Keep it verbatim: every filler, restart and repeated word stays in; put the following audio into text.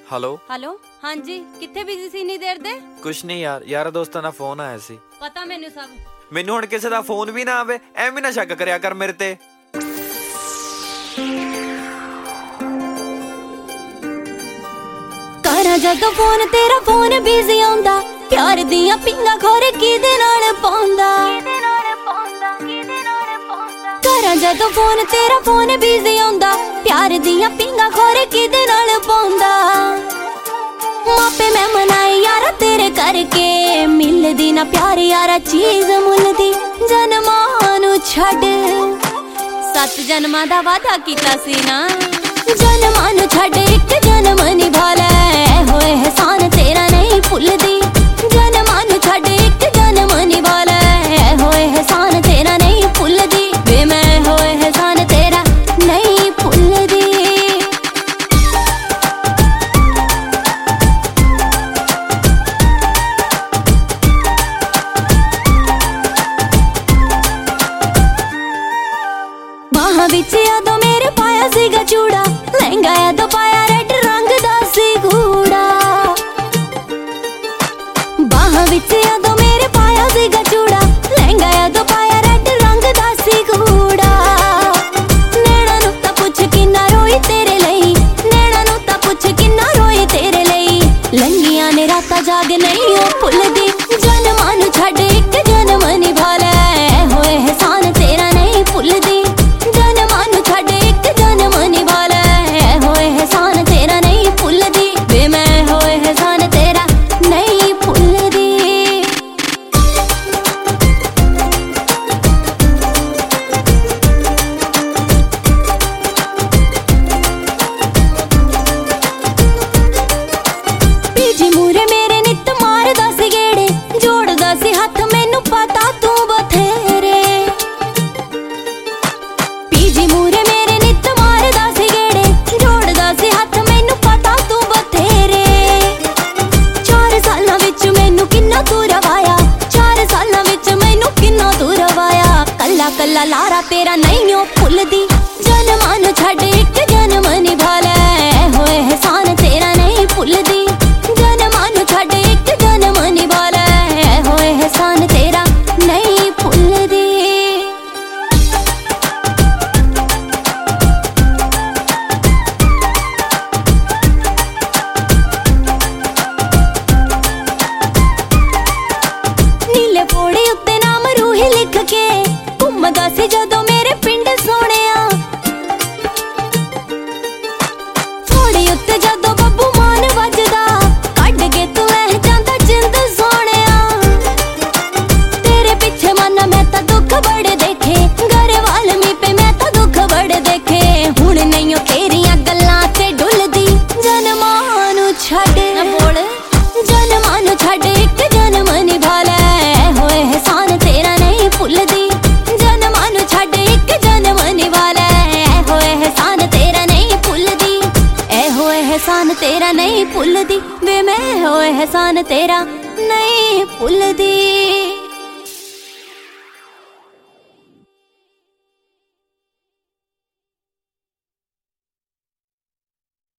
Hello hello हाँ जी किथे busy सी इन्नी देर दे? कुछ नहीं यार यार दोस्तां दा फोन आया सी। पता मैनू सब। मैनू हुण किसे दा फोन भी ना आवे एवें ना शक करया कर मेरे ते। करा जदों फोन तेरा फोन बिजी आउंदा प्यार दियां पिंगा खोरे किदे नाल पाउंदा। करा जदों फोन तेरा फोन बिजी आउंदा प्यार दियां पिंगा खोरे किदे नाल पाउंदा। मापे मैं मनाए यारा तेरे करके मिलदी ना प्यार यारा चीज मुलदी। जन्मां नू छड्ड सत जन्मां दा वादा कीता सी ना। जन्मां नू छड्ड इक जन्म निभा लै होए एहसान तेरा नहीं भुलदी। जन्मां नू छड्ड इक जन्म निभा लै होए एहसान तेरा नहीं भुलदी। वे मैं होए एहसान तेरा नहीं भुलदी। बाहां विच यादों मेरे पाया सीगा चूड़ा लहंगा यादों पाया रेड रंग दा सी गूड़ा। बाहां विच यादों मेरे पाया सीगा चूड़ा लहंगा यादों पाया रेड रंग दा सी गूड़ा। नैना नू तां पुछ किन्ना रोई तेरे लई नैना नू तां पुछ किन्ना रोई तेरे लई। लंघियां ने रातां जाग नहीं ओ भुलदी। जन्मां नू छड्ड इक जन्म निभा लै होए एहसान तेरा नहीं भुलदी। कल्ला लारा तेरा नहीं ओ भुलदी। जन्मां नू छड्ड इक जन्म निभा लै होए एहसान तेरा नहीं भुलदी। जन्मां नू छड्ड इक जन्म निभा लै होए एहसान तेरा नहीं भुलदी। नीले पौड़ी उत्ते नाम रूही लिख के घुमदा सी जदों मेरे पिंड सोहणिया। थोड़ी उत्ते जदों बब्बू मान वजदा कड्ड के तू लह जांदा जिंद सोहणिया। तेरे पिछे मन मैं तां दुख बड़े देखे घर वाल मी पे मैं तां दुख बड़े देखे। हुण नहीं ओ तेरियां गल्लां ते डुलदी। जन्मां नू छड्ड ना बोल जन्मां नू छड्ड इक जन्म निभा लै होए एहसान तेरा नहीं भुलदी। एहसान तेरा नहीं भुलदी वे मैं होए एहसान तेरा नहीं भुलदी।